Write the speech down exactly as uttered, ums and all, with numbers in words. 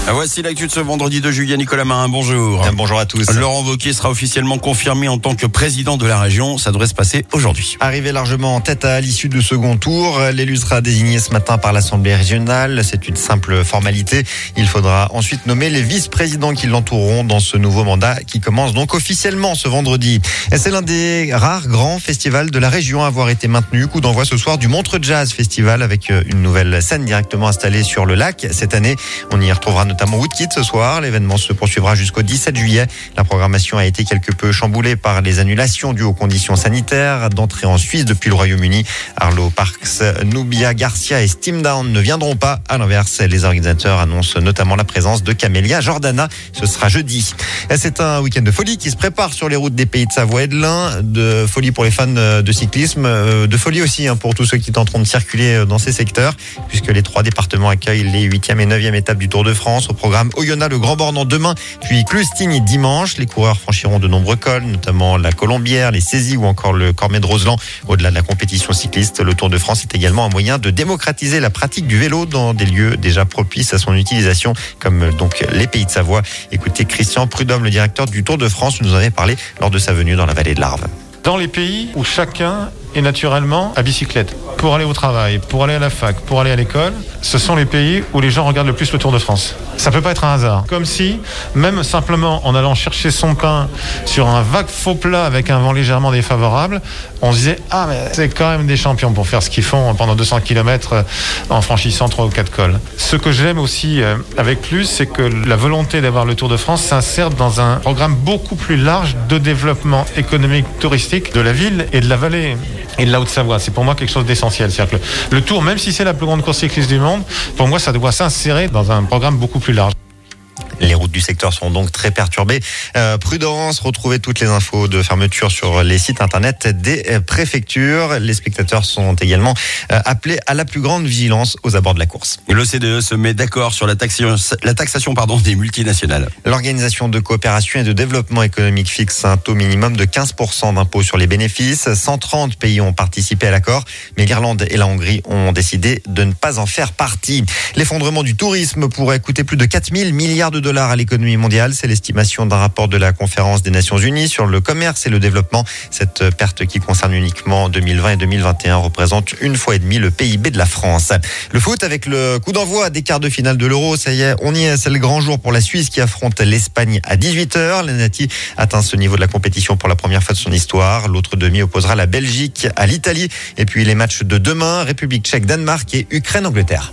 Voici l'actu de ce vendredi deux juillet. Nicolas Marin, bonjour. Bien, bonjour à tous. Laurent Wauquiez sera officiellement confirmé en tant que président de la région. Ça devrait se passer aujourd'hui. Arrivé largement en tête à l'issue du second tour, l'élu sera désigné ce matin par l'Assemblée régionale. C'est une simple formalité. Il faudra ensuite nommer les vice-présidents qui l'entoureront dans ce nouveau mandat qui commence donc officiellement ce vendredi. Et c'est l'un des rares grands festivals de la région à avoir été maintenu. Coup d'envoi ce soir du Montreux Jazz Festival avec une nouvelle scène directement installée sur le lac. Cette année, on y retrouvera notamment Woodkid ce soir. L'événement se poursuivra jusqu'au dix-sept juillet. La programmation a été quelque peu chamboulée par les annulations dues aux conditions sanitaires d'entrée en Suisse depuis le Royaume-Uni. Arlo Parks, Nubia Garcia et Steam Down ne viendront pas. À l'inverse, les organisateurs annoncent notamment la présence de Camélia Jordana. Ce sera jeudi. Et c'est un week-end de folie qui se prépare sur les routes des Pays de Savoie et de l'Ain. De folie pour les fans de cyclisme, de folie aussi pour tous ceux qui tenteront de circuler dans ces secteurs, puisque les trois départements accueillent les huitième et neuvième étapes du Tour de France. Au programme Oyonnax, le Grand Bornand demain, puis Clustigny dimanche. Les coureurs franchiront de nombreux cols, notamment la Colombière, les Saisies ou encore le Cormet de Roseland. Au-delà de la compétition cycliste, le Tour de France est également un moyen de démocratiser la pratique du vélo dans des lieux déjà propices à son utilisation, comme donc les Pays de Savoie. Écoutez Christian Prudhomme, le directeur du Tour de France, nous en avait parlé lors de sa venue dans la vallée de l'Arve. Dans les pays où chacun est naturellement à bicyclette, pour aller au travail, pour aller à la fac, pour aller à l'école, ce sont les pays où les gens regardent le plus le Tour de France. Ça peut pas être un hasard. Comme si, même simplement en allant chercher son pain sur un vague faux plat avec un vent légèrement défavorable, on se disait « Ah, mais c'est quand même des champions pour faire ce qu'ils font pendant deux cents kilomètres en franchissant trois ou quatre cols. » Ce que j'aime aussi avec lui, c'est que la volonté d'avoir le Tour de France s'insère dans un programme beaucoup plus large de développement économique touristique de la ville et de la vallée et de la Haute-Savoie. C'est pour moi quelque chose d'essentiel. C'est-à-dire que le, le Tour, même si c'est la plus grande course cycliste du monde, pour moi, ça doit s'insérer dans un programme beaucoup plus large. Les routes du secteur sont donc très perturbées. Euh, prudence, retrouvez toutes les infos de fermeture sur les sites internet des préfectures. Les spectateurs sont également euh, appelés à la plus grande vigilance aux abords de la course. Le C D E se met d'accord sur la taxation, la taxation pardon, des multinationales. L'Organisation de coopération et de développement économique fixe un taux minimum de quinze pour cent d'impôt sur les bénéfices. cent trente pays ont participé à l'accord, mais l'Irlande et la Hongrie ont décidé de ne pas en faire partie. L'effondrement du tourisme pourrait coûter plus de quatre mille milliards de dollars à l'économie mondiale. C'est l'estimation d'un rapport de la Conférence des Nations Unies sur le commerce et le développement. Cette perte qui concerne uniquement deux mille vingt et deux mille vingt et un représente une fois et demie le P I B de la France. Le foot avec le coup d'envoi des quarts de finale de l'Euro. Ça y est, on y est. C'est le grand jour pour la Suisse qui affronte l'Espagne à dix-huit heures. La Nati atteint ce niveau de la compétition pour la première fois de son histoire. L'autre demi opposera la Belgique à l'Italie. Et puis les matchs de demain, République tchèque, Danemark et Ukraine-Angleterre.